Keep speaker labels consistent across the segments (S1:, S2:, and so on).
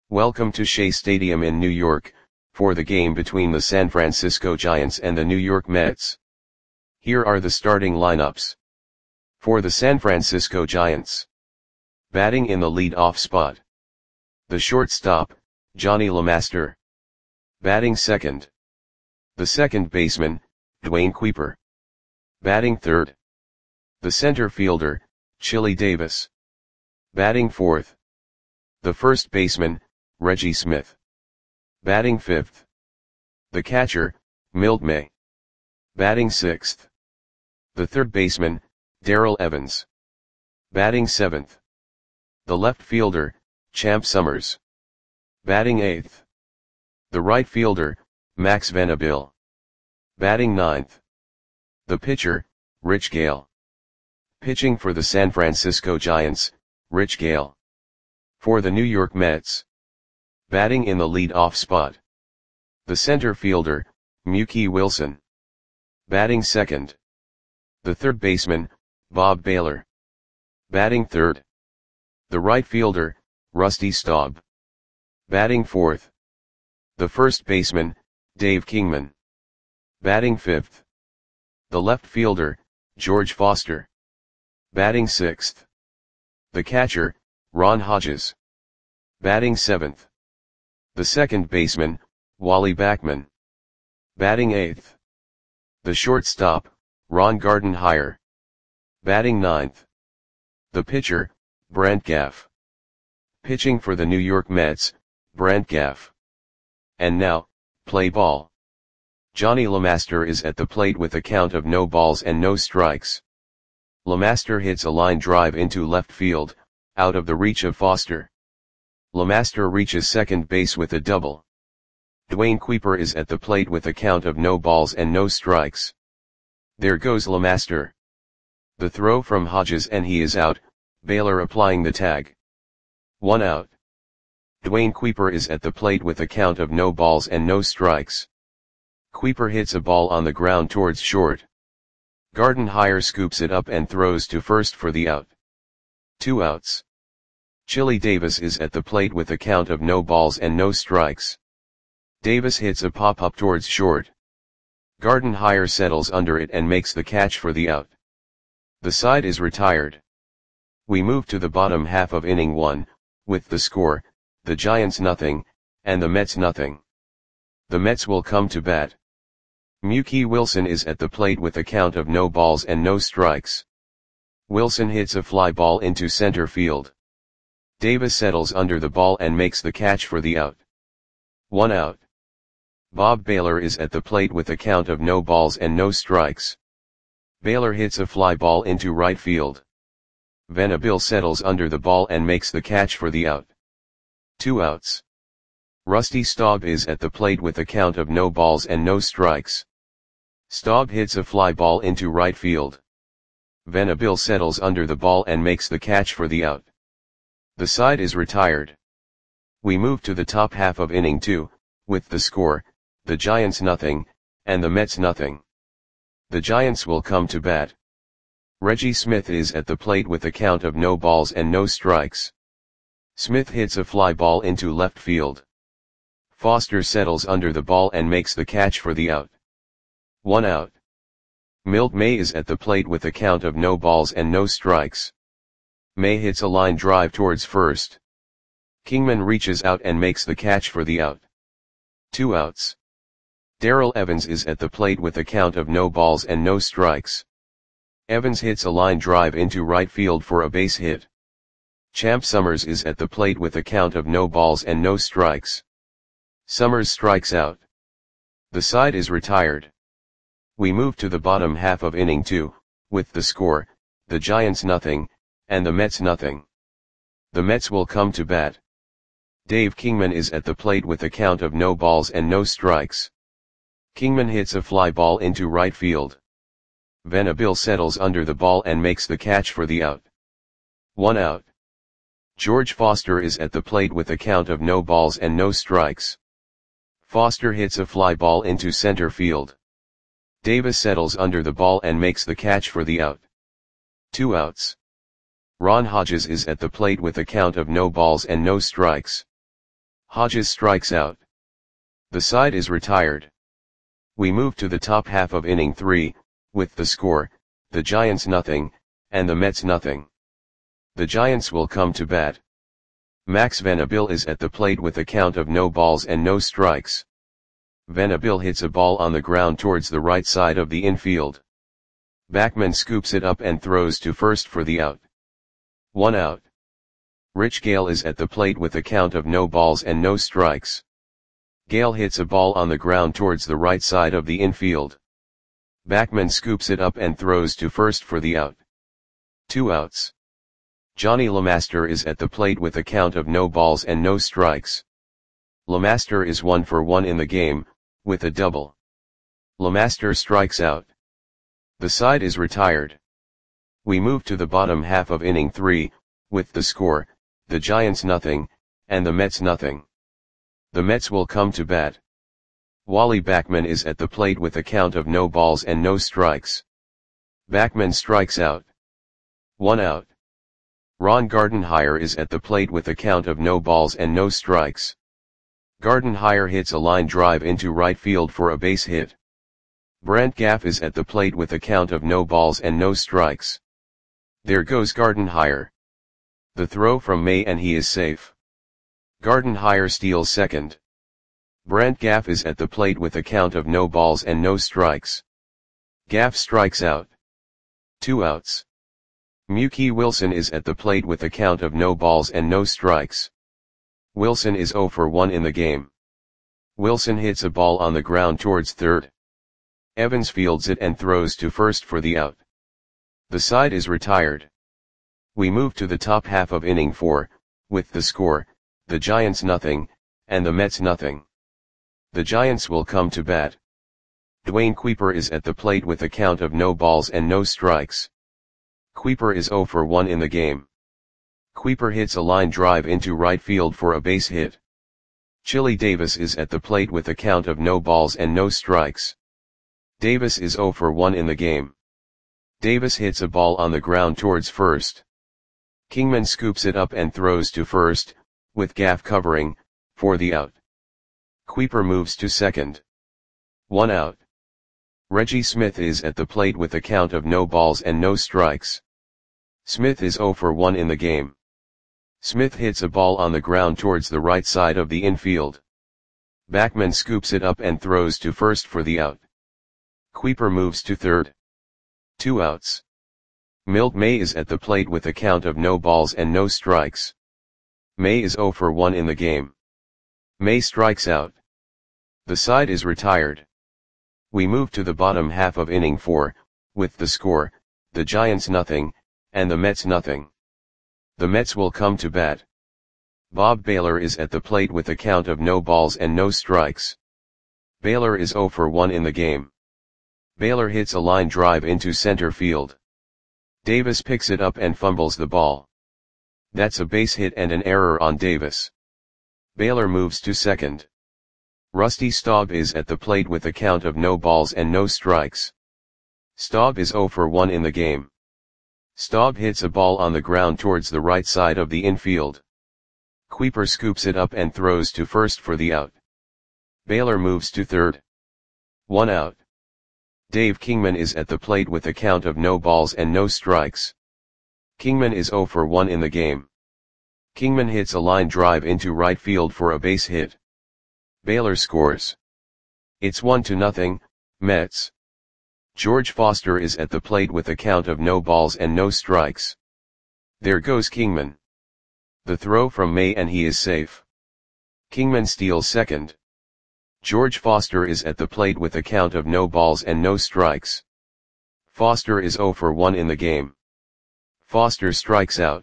S1: Welcome to Shea Stadium in New York, for the game between the San Francisco Giants and the New York Mets. Here are the starting lineups. For the San Francisco Giants. Batting in the lead-off spot. The shortstop, Johnny LeMaster. Batting second. The second baseman, Dwayne Kuiper. Batting third. The center fielder, Chili Davis. Batting fourth. The first baseman, Reggie Smith. Batting fifth. The catcher, Milt May. Batting sixth. The third baseman, Darrell Evans. Batting seventh. The left fielder, Champ Summers. Batting eighth. The right fielder, Max Venable. Batting ninth. The pitcher, Rich Gale. Pitching for the San Francisco Giants, Rich Gale. For the New York Mets. Batting in the lead-off spot. The center fielder, Mookie Wilson. Batting second. The third baseman, Bob Baylor. Batting third. The right fielder, Rusty Staub. Batting fourth. The first baseman, Dave Kingman. Batting fifth. The left fielder, George Foster. Batting sixth. The catcher, Ron Hodges. Batting seventh. The second baseman, Wally Backman. Batting eighth. The shortstop, Ron Gardenhire. Batting ninth. The pitcher, Brant Gaff. Pitching for the New York Mets, Brant Gaff. And now, play ball. Johnny LeMaster is at the plate with a count of no balls and no strikes. LeMaster hits a line drive into left field, out of the reach of Foster. LeMaster reaches second base with a double. Dwayne Kuiper is at the plate with a count of no balls and no strikes. There goes LeMaster. The throw from Hodges and he is out, Baylor applying the tag. 1 out. Dwayne Kuiper is at the plate with a count of no balls and no strikes. Kuiper hits a ball on the ground towards short. Gardenhire scoops it up and throws to first for the out. 2 outs. Chili Davis is at the plate with a count of no balls and no strikes. Davis hits a pop-up towards short. Gardenhire settles under it and makes the catch for the out. The side is retired. We move to the bottom half of inning 1, with the score, the Giants nothing, and the Mets nothing. The Mets will come to bat. Mookie Wilson is at the plate with a count of no balls and no strikes. Wilson hits a fly ball into center field. Davis settles under the ball and makes the catch for the out. 1 out. Bob Baylor is at the plate with a count of no balls and no strikes. Baylor hits a fly ball into right field. Venable settles under the ball and makes the catch for the out. 2 outs. Rusty Staub is at the plate with a count of no balls and no strikes. Staub hits a fly ball into right field. Venable settles under the ball and makes the catch for the out. The side is retired. We move to the top half of inning 2, with the score, the Giants nothing, and the Mets nothing. The Giants will come to bat. Reggie Smith is at the plate with a count of no balls and no strikes. Smith hits a fly ball into left field. Foster settles under the ball and makes the catch for the out. 1 out. Milt May is at the plate with a count of no balls and no strikes. May hits a line drive towards first. Kingman reaches out and makes the catch for the out. 2 outs. Darrell Evans is at the plate with a count of no balls and no strikes. Evans hits a line drive into right field for a base hit. Champ Summers is at the plate with a count of no balls and no strikes. Summers strikes out. The side is retired. We move to the bottom half of inning 2, with the score, the Giants nothing, and the Mets nothing. The Mets will come to bat. Dave Kingman is at the plate with a count of no balls and no strikes. Kingman hits a fly ball into right field. Venable settles under the ball and makes the catch for the out. 1 out. George Foster is at the plate with a count of no balls and no strikes. Foster hits a fly ball into center field. Davis settles under the ball and makes the catch for the out. 2 outs. Ron Hodges is at the plate with a count of no balls and no strikes. Hodges strikes out. The side is retired. We move to the top half of inning 3, with the score, the Giants nothing, and the Mets nothing. The Giants will come to bat. Max Venable is at the plate with a count of no balls and no strikes. Venable hits a ball on the ground towards the right side of the infield. Backman scoops it up and throws to first for the out. 1 out. Rich Gale is at the plate with a count of no balls and no strikes. Gale hits a ball on the ground towards the right side of the infield. Backman scoops it up and throws to first for the out. 2 outs. Johnny LeMaster is at the plate with a count of no balls and no strikes. LeMaster is 1 for 1 in the game, with a double. LeMaster strikes out. The side is retired. We move to the bottom half of inning 3, with the score, the Giants nothing, and the Mets nothing. The Mets will come to bat. Wally Backman is at the plate with a count of no balls and no strikes. Backman strikes out. 1 out. Ron Gardenhire is at the plate with a count of no balls and no strikes. Gardenhire hits a line drive into right field for a base hit. Brant Gaff is at the plate with a count of no balls and no strikes. There goes Gardenhire. The throw from May and he is safe. Gardenhire steals second. Brant Gaff is at the plate with a count of no balls and no strikes. Gaff strikes out. 2 outs. Mookie Wilson is at the plate with a count of no balls and no strikes. Wilson is 0 for 1 in the game. Wilson hits a ball on the ground towards third. Evans fields it and throws to first for the out. The side is retired. We move to the top half of inning 4, with the score, the Giants nothing, and the Mets nothing. The Giants will come to bat. Dwayne Kuiper is at the plate with a count of no balls and no strikes. Kuiper is 0 for 1 in the game. Kuiper hits a line drive into right field for a base hit. Chili Davis is at the plate with a count of no balls and no strikes. Davis is 0 for 1 in the game. Davis hits a ball on the ground towards first. Kingman scoops it up and throws to first, with Gaff covering, for the out. Kuiper moves to second. 1 out. Reggie Smith is at the plate with a count of no balls and no strikes. Smith is 0 for 1 in the game. Smith hits a ball on the ground towards the right side of the infield. Backman scoops it up and throws to first for the out. Kuiper moves to third. 2 outs. Milt May is at the plate with a count of no balls and no strikes. May is 0 for 1 in the game. May strikes out. The side is retired. We move to the bottom half of inning 4, with the score, the Giants nothing, and the Mets nothing. The Mets will come to bat. Bob Baylor is at the plate with a count of no balls and no strikes. Baylor is 0 for 1 in the game. Baylor hits a line drive into center field. Davis picks it up and fumbles the ball. That's a base hit and an error on Davis. Baylor moves to second. Rusty Staub is at the plate with a count of no balls and no strikes. Staub is 0 for 1 in the game. Staub hits a ball on the ground towards the right side of the infield. Kuiper scoops it up and throws to first for the out. Baylor moves to third. 1 out. Dave Kingman is at the plate with a count of no balls and no strikes. Kingman is 0 for 1 in the game. Kingman hits a line drive into right field for a base hit. Baylor scores. It's 1-0, Mets. George Foster is at the plate with a count of no balls and no strikes. There goes Kingman. The throw from May and he is safe. Kingman steals second. George Foster is at the plate with a count of no balls and no strikes. Foster is 0 for 1 in the game. Foster strikes out.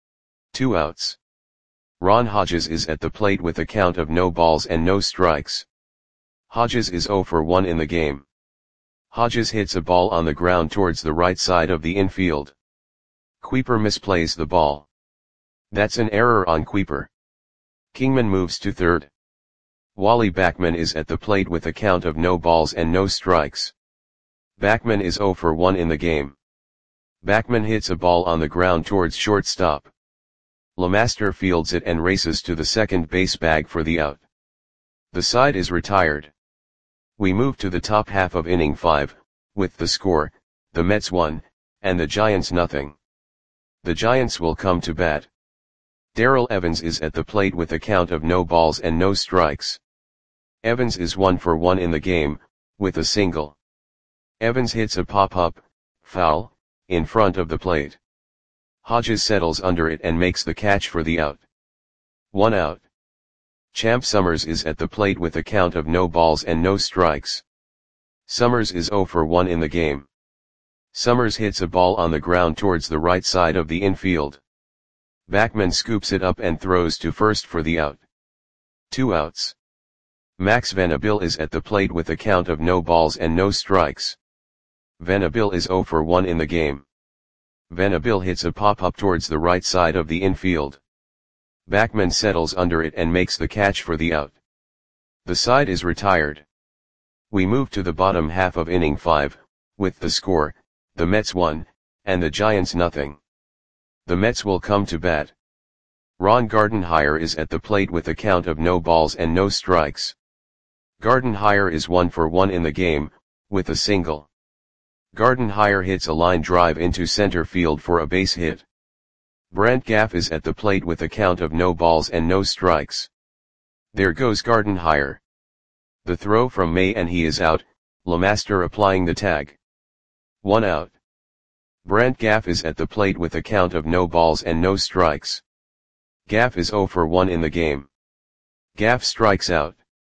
S1: 2 outs. Ron Hodges is at the plate with a count of no balls and no strikes. Hodges is 0 for 1 in the game. Hodges hits a ball on the ground towards the right side of the infield. Kuiper misplays the ball. That's an error on Kuiper. Kingman moves to third. Wally Backman is at the plate with a count of no balls and no strikes. Backman is 0 for 1 in the game. Backman hits a ball on the ground towards shortstop. LeMaster fields it and races to the second base bag for the out. The side is retired. We move to the top half of inning 5, with the score, the Mets 1, and the Giants nothing. The Giants will come to bat. Darrell Evans is at the plate with a count of no balls and no strikes. Evans is 1 for 1 in the game, with a single. Evans hits a pop-up, foul, in front of the plate. Hodges settles under it and makes the catch for the out. 1 out. Champ Summers is at the plate with a count of no balls and no strikes. Summers is 0 for 1 in the game. Summers hits a ball on the ground towards the right side of the infield. Backman scoops it up and throws to first for the out. 2 outs. Max Venable is at the plate with a count of no balls and no strikes. Venable is 0 for 1 in the game. Venable hits a pop-up towards the right side of the infield. Backman settles under it and makes the catch for the out. The side is retired. We move to the bottom half of inning 5, with the score, the Mets 1, and the Giants nothing. The Mets will come to bat. Ron Gardenhire is at the plate with a count of no balls and no strikes. Gardenhire is 1 for 1 in the game, with a single. Gardenhire hits a line drive into center field for a base hit. Brant Gaff is at the plate with a count of no balls and no strikes. There goes Gardenhire. The throw from May and he is out, LeMaster applying the tag. 1 out. Brant Gaff is at the plate with a count of no balls and no strikes. Gaff is 0 for 1 in the game. Gaff strikes out.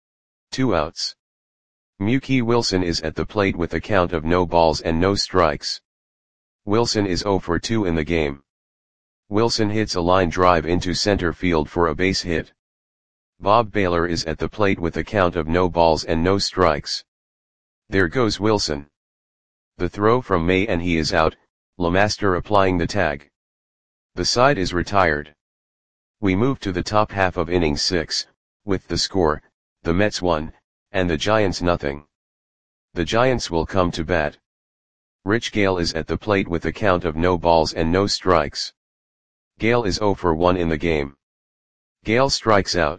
S1: 2 outs. Mookie Wilson is at the plate with a count of no balls and no strikes. Wilson is 0 for 2 in the game. Wilson hits a line drive into center field for a base hit. Bob Baylor is at the plate with a count of no balls and no strikes. There goes Wilson. The throw from May and he is out, LeMaster applying the tag. The side is retired. We move to the top half of inning 6, with the score, the Mets 1, and the Giants nothing. The Giants will come to bat. Rich Gale is at the plate with a count of no balls and no strikes. Gale is 0 for 1 in the game. Gale strikes out.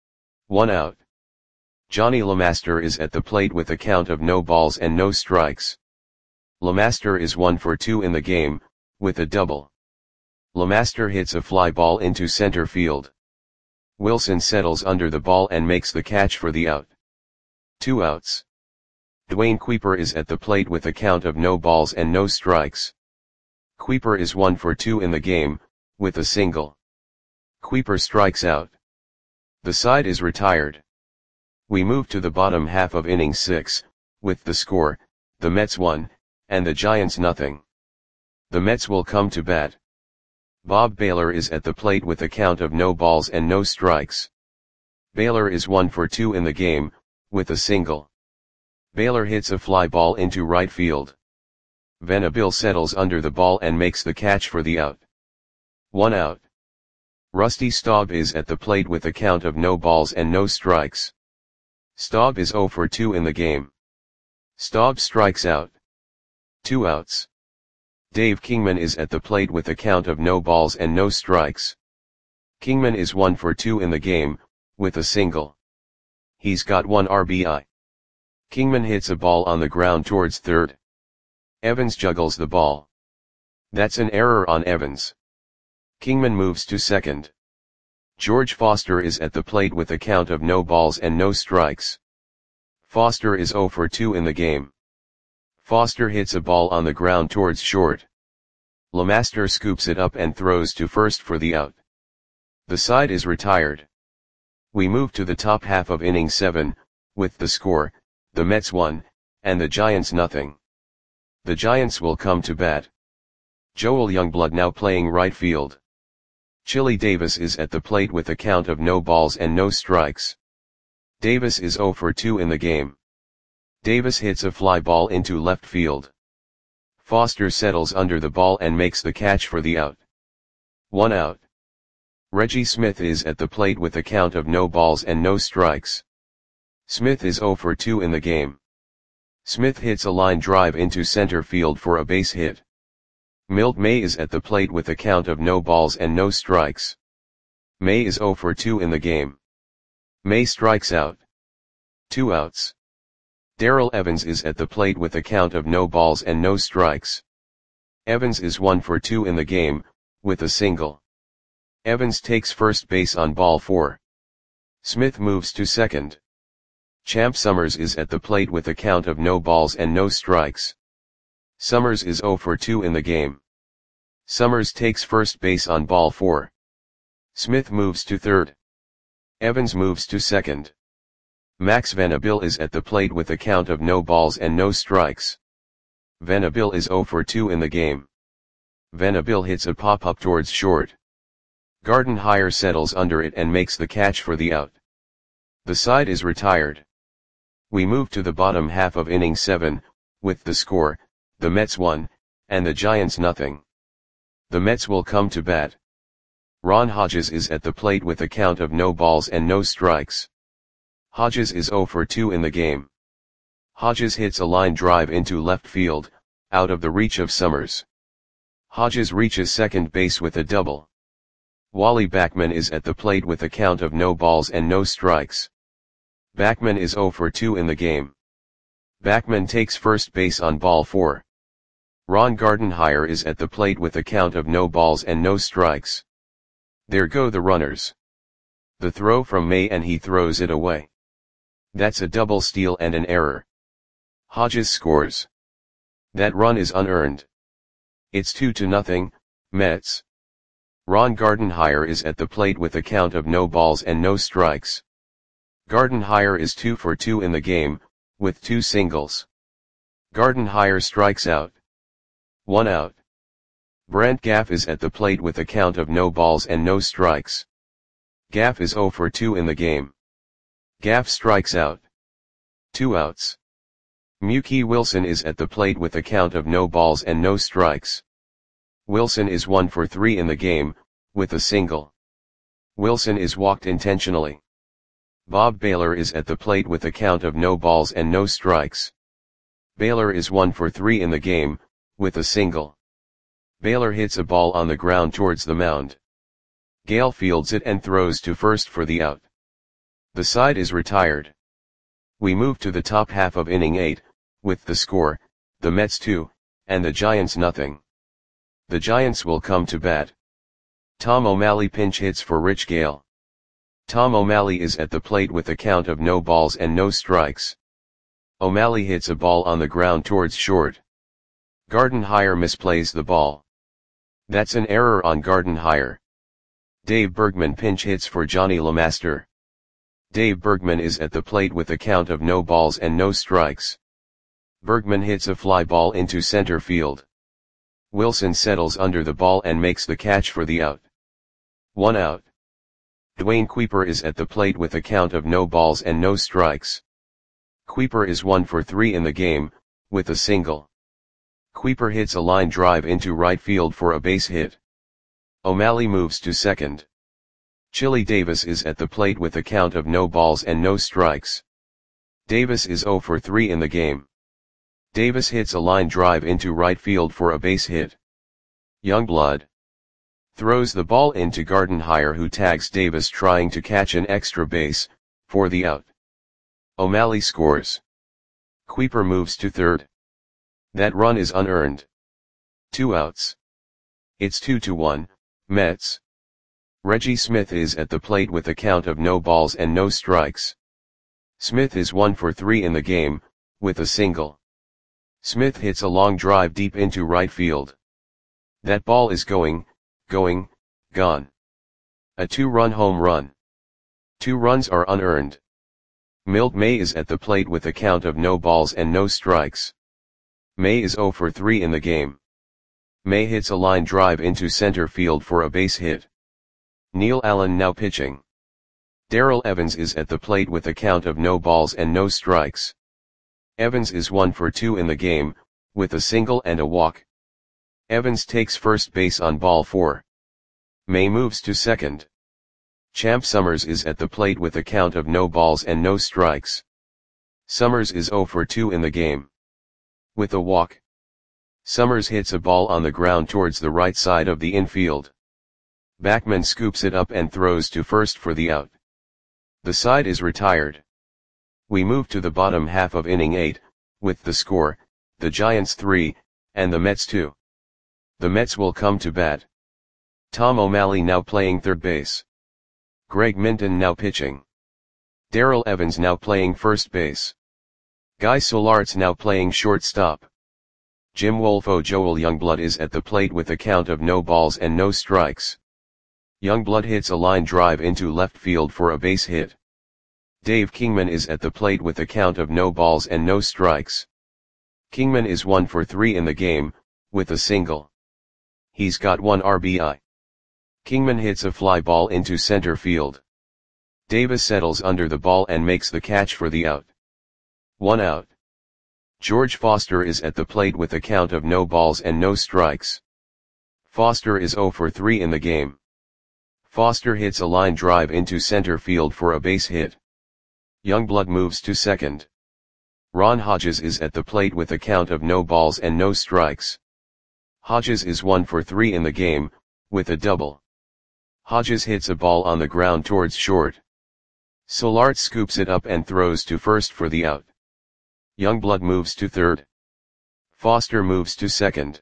S1: 1 out. Johnny LeMaster is at the plate with a count of no balls and no strikes. LeMaster is 1 for 2 in the game, with a double. LeMaster hits a fly ball into center field. Wilson settles under the ball and makes the catch for the out. 2 outs. Dwayne Kuiper is at the plate with a count of no balls and no strikes. Kuiper is 1 for 2 in the game, with a single. Kuiper strikes out. The side is retired. We move to the bottom half of inning 6, with the score, the Mets 1, and the Giants nothing. The Mets will come to bat. Bob Baylor is at the plate with a count of no balls and no strikes. Baylor is 1 for 2 in the game, with a single. Baylor hits a fly ball into right field. Venable settles under the ball and makes the catch for the out. 1 out. Rusty Staub is at the plate with a count of no balls and no strikes. Staub is 0 for 2 in the game. Staub strikes out. 2 outs. Dave Kingman is at the plate with a count of no balls and no strikes. Kingman is 1 for 2 in the game, with a single. He's got 1 RBI. Kingman hits a ball on the ground towards third. Evans juggles the ball. That's an error on Evans. Kingman moves to second. George Foster is at the plate with a count of no balls and no strikes. Foster is 0 for 2 in the game. Foster hits a ball on the ground towards short. LeMaster scoops it up and throws to first for the out. The side is retired. We move to the top half of inning 7, with the score, the Mets 1, and the Giants nothing. The Giants will come to bat. Joel Youngblood now playing right field. Chili Davis is at the plate with a count of no balls and no strikes. Davis is 0 for 2 in the game. Davis hits a fly ball into left field. Foster settles under the ball and makes the catch for the out. 1 out. Reggie Smith is at the plate with a count of no balls and no strikes. Smith is 0 for 2 in the game. Smith hits a line drive into center field for a base hit. Milt May is at the plate with a count of no balls and no strikes. May is 0 for 2 in the game. May strikes out. 2 outs. Darrell Evans is at the plate with a count of no balls and no strikes. Evans is 1 for 2 in the game, with a single. Evans takes first base on ball 4. Smith moves to second. Champ Summers is at the plate with a count of no balls and no strikes. Summers is 0 for 2 in the game. Summers takes first base on ball 4. Smith moves to third. Evans moves to second. Max Venable is at the plate with a count of no balls and no strikes. Venable is 0 for 2 in the game. Venable hits a pop-up towards short. Gardenhire settles under it and makes the catch for the out. The side is retired. We move to the bottom half of inning 7, with the score, the Mets 1, and the Giants nothing. The Mets will come to bat. Ron Hodges is at the plate with a count of no balls and no strikes. Hodges is 0 for 2 in the game. Hodges hits a line drive into left field, out of the reach of Summers. Hodges reaches second base with a double. Wally Backman is at the plate with a count of no balls and no strikes. Backman is 0 for 2 in the game. Backman takes first base on ball 4. Ron Gardenhire is at the plate with a count of no balls and no strikes. There go the runners. The throw from May and he throws it away. That's a double steal and an error. Hodges scores. That run is unearned. It's 2-0, Mets. Ron Gardenhire is at the plate with a count of no balls and no strikes. Gardenhire is 2 for 2 in the game, with 2 singles. Gardenhire strikes out. 1 out. Brent Gaff is at the plate with a count of no balls and no strikes. Gaff is 0 for 2 in the game. Gaff strikes out. 2 outs. Mookie Wilson is at the plate with a count of no balls and no strikes. Wilson is 1 for 3 in the game, with a single. Wilson is walked intentionally. Bob Baylor is at the plate with a count of no balls and no strikes. Baylor is 1 for 3 in the game, with a single. Baylor hits a ball on the ground towards the mound. Gale fields it and throws to first for the out. The side is retired. We move to the top half of inning 8, with the score, the Mets 2, and the Giants nothing. The Giants will come to bat. Tom O'Malley pinch hits for Rich Gale. Tom O'Malley is at the plate with a count of no balls and no strikes. O'Malley hits a ball on the ground towards short. Gardenhire misplays the ball. That's an error on Gardenhire. Dave Bergman pinch hits for Johnny LeMaster. Dave Bergman is at the plate with a count of no balls and no strikes. Bergman hits a fly ball into center field. Wilson settles under the ball and makes the catch for the out. 1 out. Dwayne Kuiper is at the plate with a count of no balls and no strikes. Kuiper is 1 for 3 in the game, with a single. Kuiper hits a line drive into right field for a base hit. O'Malley moves to second. Chili Davis is at the plate with a count of no balls and no strikes. Davis is 0 for 3 in the game. Davis hits a line drive into right field for a base hit. Youngblood throws the ball into Gardenhire, who tags Davis trying to catch an extra base, for the out. O'Malley scores. Kuiper moves to third. That run is unearned. 2 outs. It's 2-1, Mets. Reggie Smith is at the plate with a count of no balls and no strikes. Smith is 1 for 3 in the game, with a single. Smith hits a long drive deep into right field. That ball is gone. A 2-run home run. 2 runs are unearned. Milt May is at the plate with a count of no balls and no strikes. May is 0 for 3 in the game. May hits a line drive into center field for a base hit. Neil Allen now pitching. Darrell Evans is at the plate with a count of no balls and no strikes. Evans is 1 for 2 in the game, with a single and a walk. Evans takes first base on ball 4. May moves to second. Champ Summers is at the plate with a count of no balls and no strikes. Summers is 0 for 2 in the game. With a walk. Summers hits a ball on the ground towards the right side of the infield. Backman scoops it up and throws to first for the out. The side is retired. We move to the bottom half of inning 8, with the score, the Giants 3, and the Mets 2. The Mets will come to bat. Tom O'Malley now playing third base. Greg Minton now pitching. Darrell Evans now playing first base. Guy Solarz now playing shortstop. Jim Wolfo Joel Youngblood is at the plate with a count of no balls and no strikes. Youngblood hits a line drive into left field for a base hit. Dave Kingman is at the plate with a count of no balls and no strikes. Kingman is 1 for 3 in the game, with a single. He's got 1 RBI. Kingman hits a fly ball into center field. Davis settles under the ball and makes the catch for the out. 1 out. George Foster is at the plate with a count of no balls and no strikes. Foster is 0 for 3 in the game. Foster hits a line drive into center field for a base hit. Youngblood moves to second. Ron Hodges is at the plate with a count of no balls and no strikes. Hodges is 1 for 3 in the game, with a double. Hodges hits a ball on the ground towards short. Solarz scoops it up and throws to first for the out. Youngblood moves to third. Foster moves to second.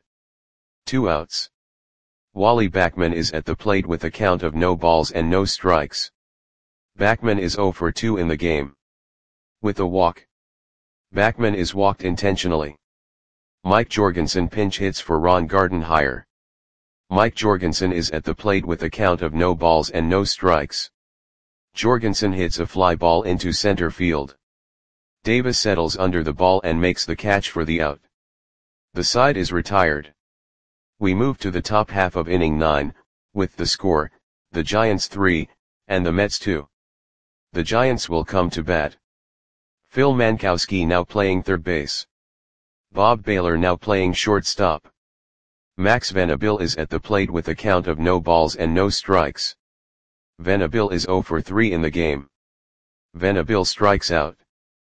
S1: 2 outs. Wally Backman is at the plate with a count of no balls and no strikes. Backman is 0 for 2 in the game. With a walk. Backman is walked intentionally. Mike Jorgensen pinch hits for Ron Gardenhire. Mike Jorgensen is at the plate with a count of no balls and no strikes. Jorgensen hits a fly ball into center field. Davis settles under the ball and makes the catch for the out. The side is retired. We move to the top half of inning 9, with the score, the Giants 3, and the Mets 2. The Giants will come to bat. Phil Mankowski now playing third base. Bob Baylor now playing shortstop. Max Venable is at the plate with a count of no balls and no strikes. Venable is 0 for 3 in the game. Venable strikes out.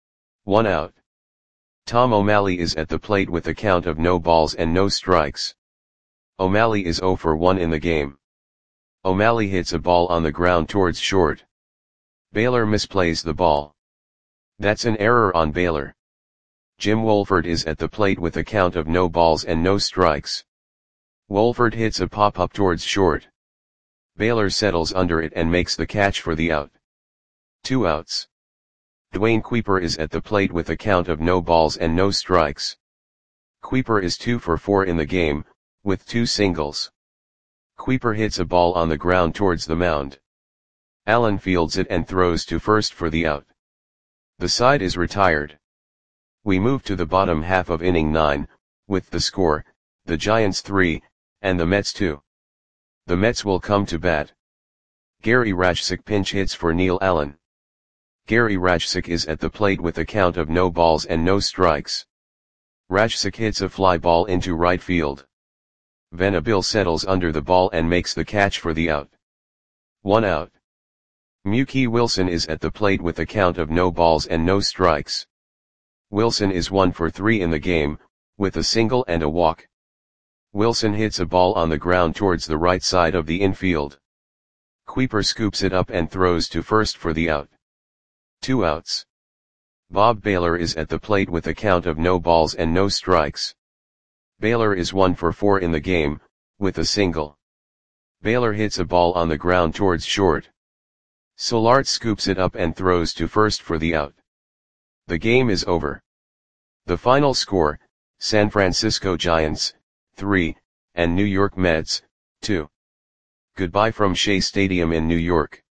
S1: 1 out. Tom O'Malley is at the plate with a count of no balls and no strikes. O'Malley is 0 for 1 in the game. O'Malley hits a ball on the ground towards short. Baylor misplays the ball. That's an error on Baylor. Jim Wolford is at the plate with a count of no balls and no strikes. Wolford hits a pop-up towards short. Baylor settles under it and makes the catch for the out. 2 outs. Dwayne Kuiper is at the plate with a count of no balls and no strikes. Kuiper is 2 for 4 in the game, with 2 singles. Kuiper hits a ball on the ground towards the mound. Allen fields it and throws to first for the out. The side is retired. We move to the bottom half of inning 9, with the score, the Giants 3, and the Mets 2. The Mets will come to bat. Gary Rajcik pinch hits for Neil Allen. Gary Rajcik is at the plate with a count of no balls and no strikes. Rajcik hits a fly ball into right field. Venable settles under the ball and makes the catch for the out. 1 out. Mookie Wilson is at the plate with a count of no balls and no strikes. Wilson is 1 for 3 in the game, with a single and a walk. Wilson hits a ball on the ground towards the right side of the infield. Kuiper scoops it up and throws to first for the out. 2 outs. Bob Baylor is at the plate with a count of no balls and no strikes. Baylor is 1 for 4 in the game, with a single. Baylor hits a ball on the ground towards short. Solarz scoops it up and throws to first for the out. The game is over. The final score, San Francisco Giants, 3, and New York Mets, 2. Goodbye from Shea Stadium in New York.